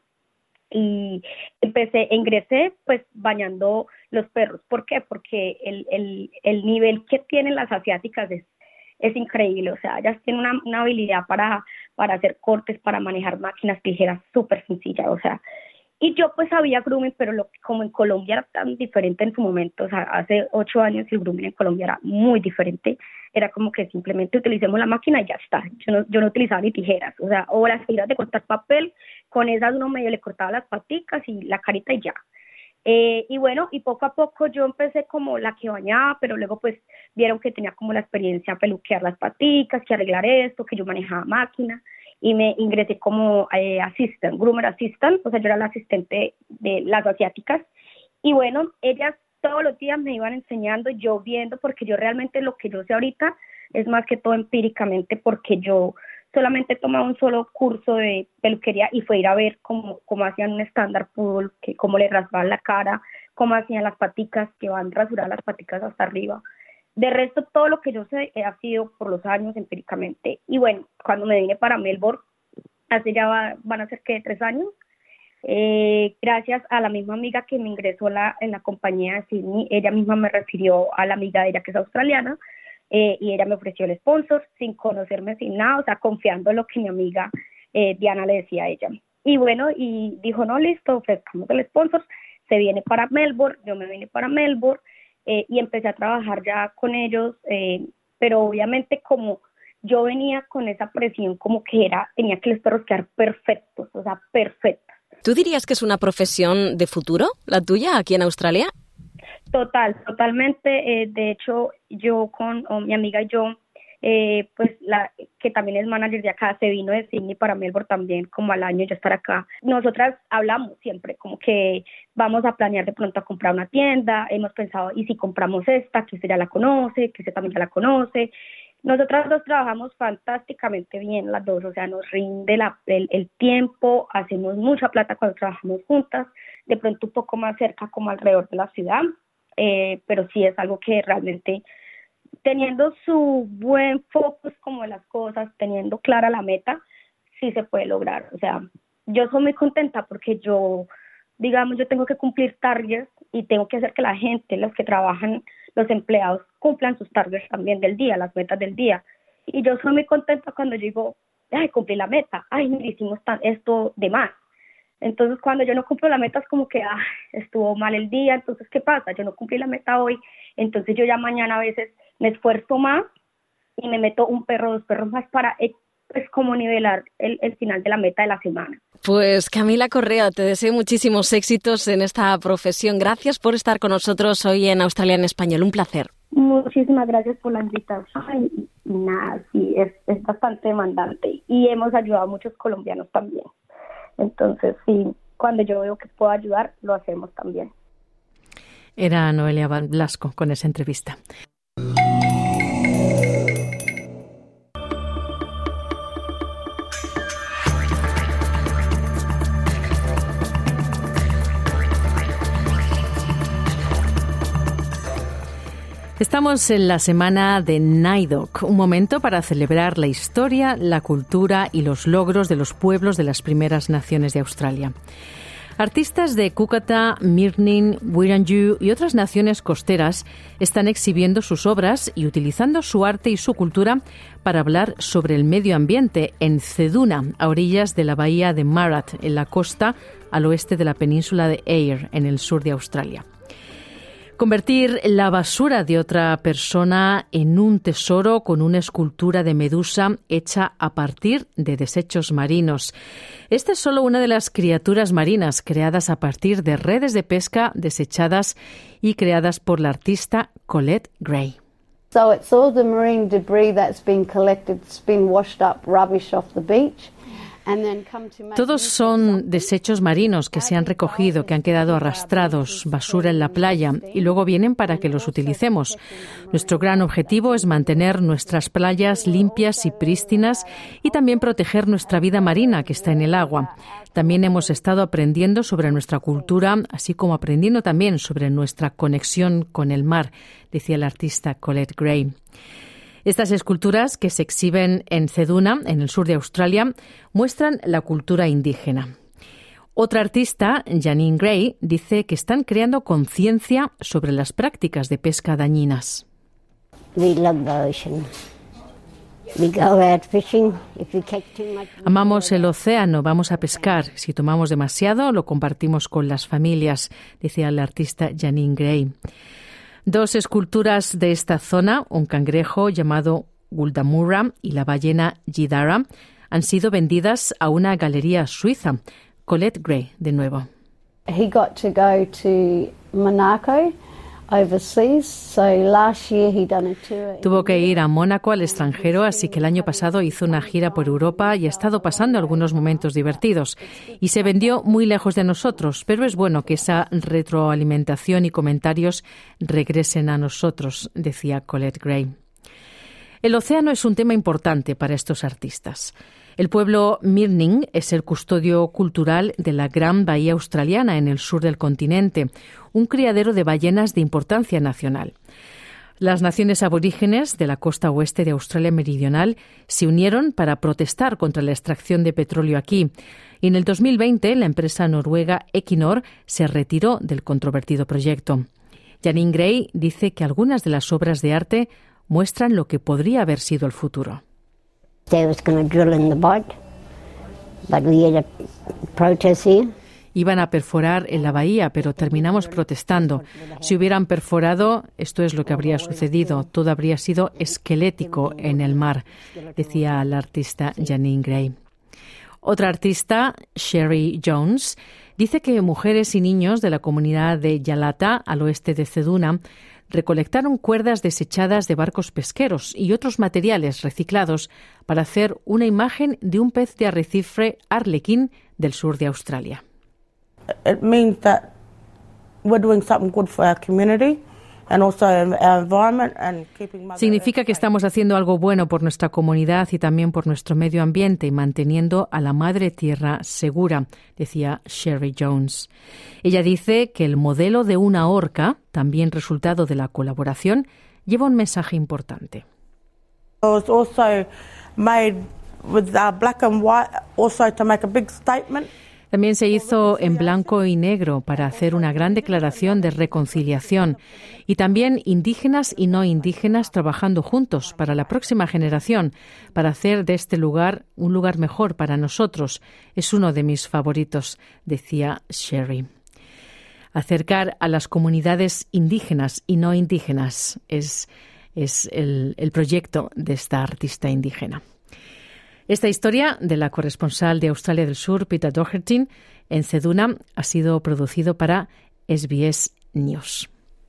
y ingresé pues bañando los perros. ¿Por qué? Porque el nivel que tienen las asiáticas es increíble. O sea, ellas tienen una habilidad para hacer cortes, para manejar máquinas, tijeras súper sencillas. O sea, y yo pues sabía grooming, pero como en Colombia era tan diferente en su momento, o sea, hace 8 años el grooming en Colombia era muy diferente, era como que simplemente utilicemos la máquina y ya está. Yo no utilizaba ni tijeras, o sea, o las tijeras de cortar papel, con esas uno medio le cortaba las paticas y la carita y ya. Y bueno, y poco a poco yo empecé como la que bañaba, pero luego pues vieron que tenía como la experiencia a peluquear las paticas, que arreglar esto, que yo manejaba máquina. Y me ingresé como groomer assistant, o sea, yo era la asistente de las asiáticas. Y bueno, ellas todos los días me iban enseñando, yo viendo, porque yo realmente lo que yo sé ahorita es más que todo empíricamente, porque yo solamente tomaba un solo curso de peluquería y fue ir a ver cómo hacían un stand-up poodle, cómo le raspaban la cara, cómo hacían las paticas, que van rasuradas las paticas hasta arriba. De resto, todo lo que yo sé ha sido por los años empíricamente. Y bueno, cuando me vine para Melbourne, hace ya van a ser que 3 años. Gracias a la misma amiga que me ingresó en la compañía de Sydney, ella misma me refirió a la amiga de ella que es australiana, y ella me ofreció el sponsor sin conocerme, sin nada, o sea, confiando en lo que mi amiga Diana le decía a ella. Y bueno, y dijo, no, listo, ofrezcamos el sponsor, se viene para Melbourne, yo me vine para Melbourne, y empecé a trabajar ya con ellos, pero obviamente como yo venía con esa presión como que tenía que los perros quedar perfectos, o sea, perfectos. ¿Tú dirías que es una profesión de futuro, la tuya, aquí en Australia? Totalmente. De hecho, yo con mi amiga y yo, pues que también es manager de acá, se vino de Sydney para Melbourne también, como al año ya estar acá. Nosotras hablamos siempre, como que vamos a planear de pronto a comprar una tienda, hemos pensado, ¿y si compramos esta? Que usted ya la conoce, que usted también ya la conoce. Nosotras dos trabajamos fantásticamente bien, las dos, o sea, nos rinde el tiempo, hacemos mucha plata cuando trabajamos juntas, de pronto un poco más cerca como alrededor de la ciudad, pero sí es algo que realmente, teniendo su buen focus como de las cosas, teniendo clara la meta, sí se puede lograr. O sea, yo soy muy contenta porque yo tengo que cumplir targets y tengo que hacer que la gente, los que trabajan, los empleados, cumplan sus targets también del día, las metas del día. Y yo soy muy contenta cuando yo digo, cumplí la meta, no hicimos esto de más. Entonces, cuando yo no cumplo la meta es como que, estuvo mal el día, entonces, ¿qué pasa? Yo no cumplí la meta hoy, entonces yo ya mañana a veces me esfuerzo más y me meto 1 perro, 2 perros más para, pues, como nivelar el final de la meta de la semana. Pues Camila Correa, te deseo muchísimos éxitos en esta profesión. Gracias por estar con nosotros hoy en Australia en Español. Un placer. Muchísimas gracias por la invitación. Y nada, sí, es bastante demandante y hemos ayudado a muchos colombianos también. Entonces, sí, cuando yo veo que puedo ayudar, lo hacemos también. Era Noelia Blasco con esa entrevista. Estamos en la semana de NAIDOC, un momento para celebrar la historia, la cultura y los logros de los pueblos de las primeras naciones de Australia. Artistas de Kukata, Mirnin, Wirangu y otras naciones costeras están exhibiendo sus obras y utilizando su arte y su cultura para hablar sobre el medio ambiente en Ceduna, a orillas de la bahía de Marat, en la costa al oeste de la península de Eyre, en el sur de Australia. Convertir la basura de otra persona en un tesoro con una escultura de medusa hecha a partir de desechos marinos. Esta es solo una de las criaturas marinas creadas a partir de redes de pesca desechadas y creadas por la artista Colette Gray. So it's all the marine debris that's been collected, it's been washed up, rubbish off the beach. Todos son desechos marinos que se han recogido, que han quedado arrastrados, basura en la playa, y luego vienen para que los utilicemos. Nuestro gran objetivo es mantener nuestras playas limpias y prístinas y también proteger nuestra vida marina que está en el agua. También hemos estado aprendiendo sobre nuestra cultura, así como aprendiendo también sobre nuestra conexión con el mar, decía el artista Colette Gray. Estas esculturas, que se exhiben en Ceduna, en el sur de Australia, muestran la cultura indígena. Otra artista, Janine Gray, dice que están creando conciencia sobre las prácticas de pesca dañinas. Amamos el océano, vamos a pescar. Si tomamos demasiado, lo compartimos con las familias, decía la artista Janine Gray. 2 esculturas de esta zona, un cangrejo llamado Guldamura y la ballena Jidara, han sido vendidas a una galería suiza. Colette Gray, de nuevo. He got to go to Monaco overseas, so last year he done a tour. Tuvo que ir a Mónaco, al extranjero, así que el año pasado hizo una gira por Europa y ha estado pasando algunos momentos divertidos. Y se vendió muy lejos de nosotros, pero es bueno que esa retroalimentación y comentarios regresen a nosotros, decía Colette Gray. El océano es un tema importante para estos artistas. El pueblo Mirning es el custodio cultural de la Gran Bahía Australiana en el sur del continente, un criadero de ballenas de importancia nacional. Las naciones aborígenes de la costa oeste de Australia Meridional se unieron para protestar contra la extracción de petróleo aquí. Y en el 2020, la empresa noruega Equinor se retiró del controvertido proyecto. Janine Gray dice que algunas de las obras de arte muestran lo que podría haber sido el futuro. Iban a perforar en la bahía, pero terminamos protestando. Si hubieran perforado, esto es lo que habría sucedido. Todo habría sido esquelético en el mar, decía la artista Janine Gray. Otra artista, Sherry Jones, dice que mujeres y niños de la comunidad de Yalata, al oeste de Ceduna, recolectaron cuerdas desechadas de barcos pesqueros y otros materiales reciclados para hacer una imagen de un pez de arrecife arlequín del sur de Australia. It means that we're doing something good for our community and also our environment and keeping Mother Significa que estamos haciendo algo bueno por nuestra comunidad y también por nuestro medio ambiente y manteniendo a la madre tierra segura, decía Sherry Jones. Ella dice que el modelo de una orca, también resultado de la colaboración, lleva un mensaje importante. It was also made with black and white also to make a big statement. También se hizo en blanco y negro para hacer una gran declaración de reconciliación y también indígenas y no indígenas trabajando juntos para la próxima generación, para hacer de este lugar un lugar mejor para nosotros. Es uno de mis favoritos, decía Sherry. Acercar a las comunidades indígenas y no indígenas es el proyecto de esta artista indígena. Esta historia de la corresponsal de Australia del Sur, Peter Doherty, en Ceduna, ha sido producido para SBS News.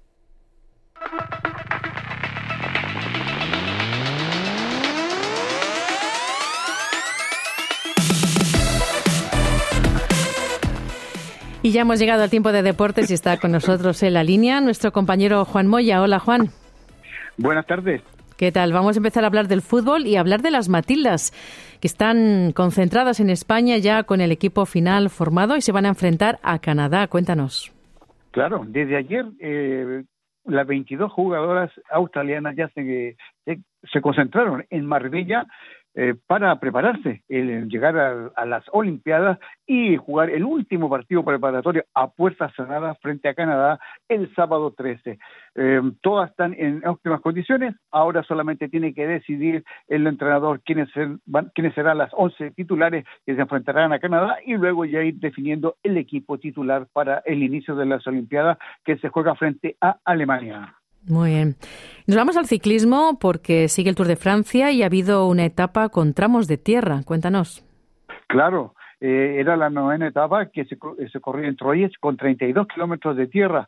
Y ya hemos llegado al tiempo de deportes y está con nosotros en la línea nuestro compañero Juan Moya. Hola, Juan. Buenas tardes. ¿Qué tal? Vamos a empezar a hablar del fútbol y hablar de las Matildas, que están concentradas en España ya con el equipo final formado y se van a enfrentar a Canadá. Cuéntanos. Claro, desde ayer las 22 jugadoras australianas ya se concentraron en Marbella para prepararse, llegar a las Olimpiadas y jugar el último partido preparatorio a puertas cerradas frente a Canadá el sábado 13. Todas están en óptimas condiciones, ahora solamente tiene que decidir el entrenador quiénes serán las 11 titulares que se enfrentarán a Canadá y luego ya ir definiendo el equipo titular para el inicio de las Olimpiadas que se juega frente a Alemania. Muy bien. Nos vamos al ciclismo porque sigue el Tour de Francia y ha habido una etapa con tramos de tierra. Cuéntanos. Claro, era la 9ª etapa que se corrió en Troyes con 32 kilómetros de tierra.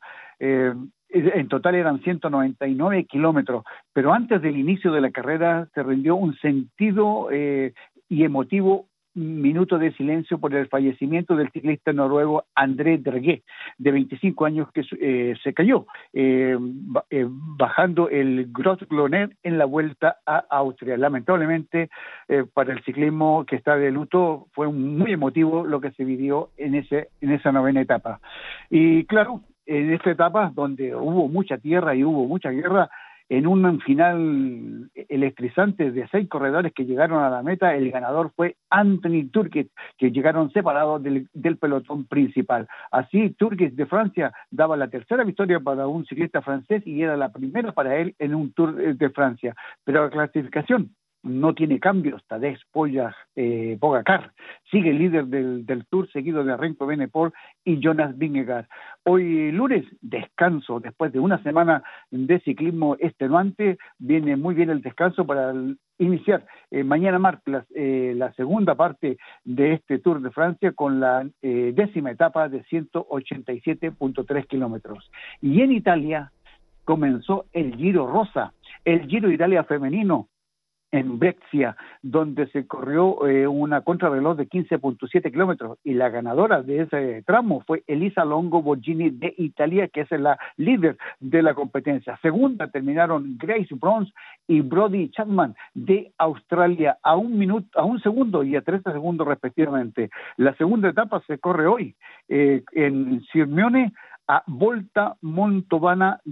En total eran 199 kilómetros, pero antes del inicio de la carrera se rindió un sentido y emotivo minuto de silencio por el fallecimiento del ciclista noruego André Dergué, de 25 años, que se cayó bajando el Großglockner en la vuelta a Austria. Lamentablemente, para el ciclismo que está de luto, fue muy emotivo lo que se vivió en esa 9ª etapa. Y claro, en esta etapa donde hubo mucha tierra y hubo mucha guerra, en un final electrizante de 6 corredores que llegaron a la meta, el ganador fue Anthony Turgis, que llegaron separados del pelotón principal. Así, Turgis de Francia daba la tercera victoria para un ciclista francés y era la primera para él en un Tour de Francia. Pero la clasificación no tiene cambios. Tadej Pogačar sigue líder del Tour, seguido de Remco Evenepoel y Jonas Vingegaard. Hoy lunes, descanso, después de una semana de ciclismo extenuante, viene muy bien el descanso para iniciar mañana martes la segunda parte de este Tour de Francia con la 10ª etapa de 187.3 kilómetros. Y en Italia comenzó el Giro Rosa, el Giro Italia femenino, en Brescia, donde se corrió una contrarreloj de 15.7 kilómetros y la ganadora de ese tramo fue Elisa Longo Borghini de Italia, que es la líder de la competencia. Segunda terminaron Grace Bronze y Brody Chapman de Australia a 1 segundo y a 13 segundos respectivamente. La segunda etapa se corre hoy en Sirmione a Volta Montovana de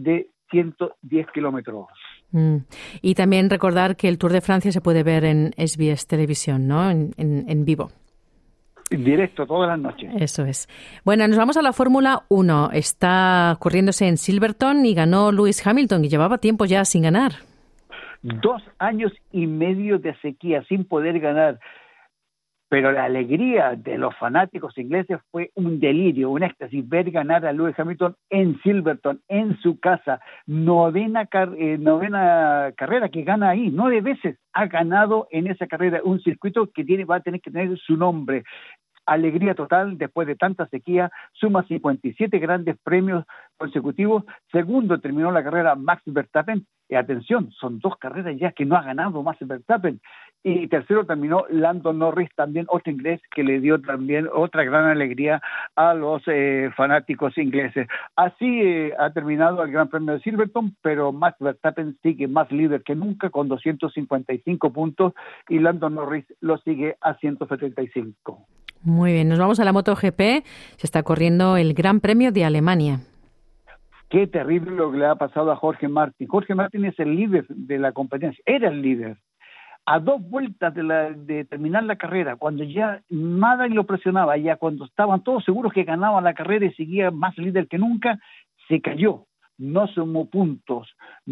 110 kilómetros. Y también recordar que el Tour de Francia se puede ver en SBS Televisión, ¿no? En vivo. En directo, todas las noches. Eso es. Bueno, nos vamos a la Fórmula 1. Está corriéndose en Silverstone y ganó Lewis Hamilton, y llevaba tiempo ya sin ganar. 2 años y medio de sequía sin poder ganar. Pero la alegría de los fanáticos ingleses fue un delirio, un éxtasis, ver ganar a Lewis Hamilton en Silverstone, en su casa. Novena carrera que gana ahí, 9 veces ha ganado en esa carrera, un circuito que va a tener que tener su nombre. Alegría total después de tanta sequía, suma 57 grandes premios consecutivos. Segundo terminó la carrera Max Verstappen, y atención, son 2 carreras ya que no ha ganado Max Verstappen. Y tercero terminó Lando Norris, también otro inglés, que le dio también otra gran alegría a los fanáticos ingleses. Así ha terminado el Gran Premio de Silverstone, pero Max Verstappen sigue más líder que nunca con 255 puntos y Lando Norris lo sigue a 175. Muy bien, nos vamos a la MotoGP. Se está corriendo el Gran Premio de Alemania. Qué terrible lo que le ha pasado a Jorge Martín. Jorge Martín es el líder de la competencia, era el líder. A 2 vueltas de terminar la carrera, cuando ya nada lo presionaba, ya cuando estaban todos seguros que ganaba la carrera y seguía más líder que nunca, se cayó, no sumó puntos,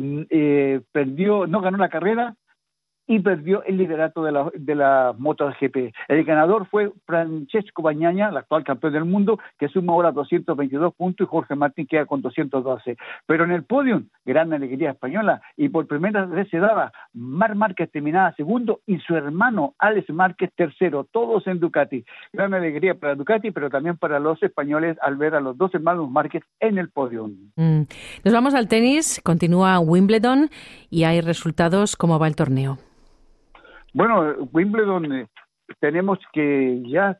perdió, no ganó la carrera y perdió el liderato de la MotoGP. El ganador fue Francesco Bagnaia, el actual campeón del mundo, que suma ahora 222 puntos, y Jorge Martín queda con 212. Pero en el podio, gran alegría española, y por primera vez se daba, Marc Márquez terminaba segundo y su hermano Alex Márquez tercero, todos en Ducati. Gran alegría para Ducati, pero también para los españoles al ver a los 2 hermanos Márquez en el podio. Nos vamos al tenis, continúa Wimbledon y hay resultados. ¿Cómo va el torneo? Bueno, Wimbledon, tenemos que ya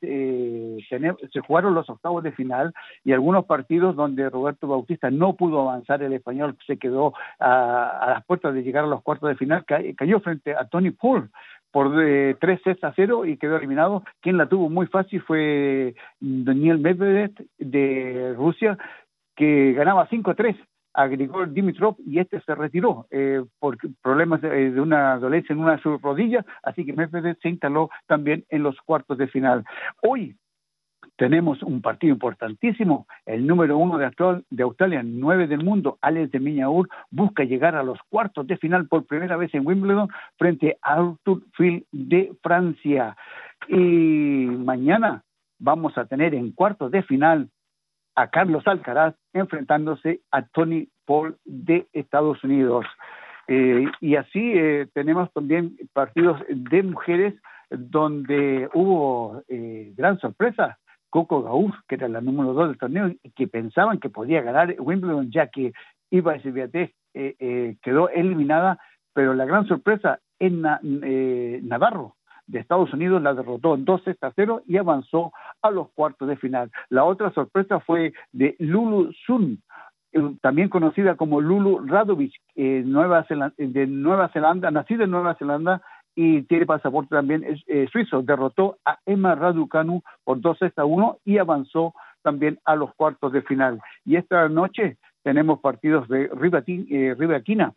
se jugaron los octavos de final y algunos partidos donde Roberto Bautista no pudo avanzar, el español se quedó a las puertas de llegar a los cuartos de final, cayó frente a Tony Paul por 3-0 y quedó eliminado. Quien la tuvo muy fácil fue Daniil Medvedev de Rusia, que ganaba 5-3. A Grigor Dimitrov, y se retiró por problemas de una dolencia en una de sus rodillas, así que Medvedev se instaló también en los cuartos de final. Hoy tenemos un partido importantísimo, el número 1 de Australia, 9 del mundo, Alex de Minaur, busca llegar a los cuartos de final por primera vez en Wimbledon frente a Arthur Fils de Francia. Y mañana vamos a tener en cuartos de final a Carlos Alcaraz enfrentándose a Tony Paul de Estados Unidos. Y así tenemos también partidos de mujeres donde hubo gran sorpresa. Coco Gauff, que era la número 2 del torneo, y que pensaban que podía ganar Wimbledon, ya que Iva Swiatek quedó eliminada, pero la gran sorpresa es Navarro de Estados Unidos, la derrotó en 2-0 y avanzó a los cuartos de final. La otra sorpresa fue de Lulu Sun, también conocida como Lulu Radovic, de Nueva Zelanda, nacida en Nueva Zelanda y tiene pasaporte también suizo. Derrotó a Emma Raducanu por 2-1 y avanzó también a los cuartos de final. Y esta noche tenemos partidos de Rybakina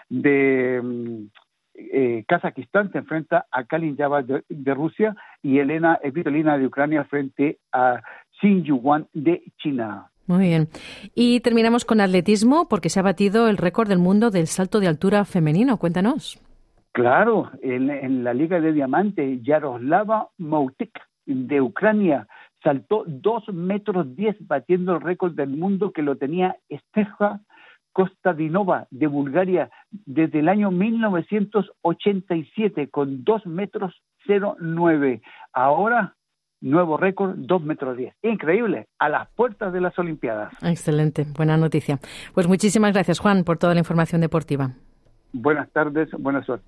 de Kazajistán, se enfrenta a Kalin Yava de Rusia, y Elena Svitolina de Ucrania frente a Xin Yuan de China. Muy bien. Y terminamos con atletismo, porque se ha batido el récord del mundo del salto de altura femenino. Cuéntanos. Claro, en la Liga de Diamante, Yaroslava Moutik de Ucrania saltó 2,10 metros, batiendo el récord del mundo que lo tenía Esteja Kostadinova de Bulgaria desde el año 1987 con 2,09 metros. Ahora, nuevo récord, 2,10 metros. Increíble, a las puertas de las Olimpiadas. Excelente, buena noticia. Pues muchísimas gracias, Juan, por toda la información deportiva. Buenas tardes, buena suerte.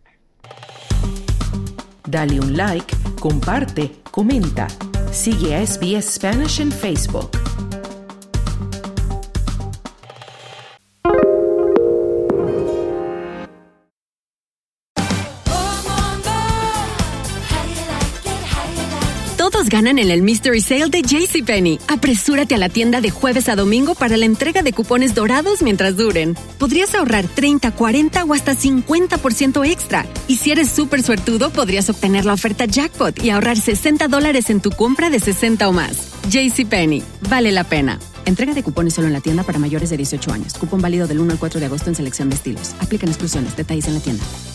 Dale un like, comparte, comenta. Sigue a SBS Spanish en Facebook. Todos ganan en el Mystery Sale de JCPenney. Apresúrate a la tienda de jueves a domingo para la entrega de cupones dorados mientras duren. Podrías ahorrar 30, 40 o hasta 50% extra. Y si eres súper suertudo, podrías obtener la oferta Jackpot y ahorrar $60 en tu compra de 60 o más. JCPenney. Vale la pena. Entrega de cupones solo en la tienda para mayores de 18 años. Cupón válido del 1 al 4 de agosto en selección de estilos. Aplican exclusiones. Detalles en la tienda.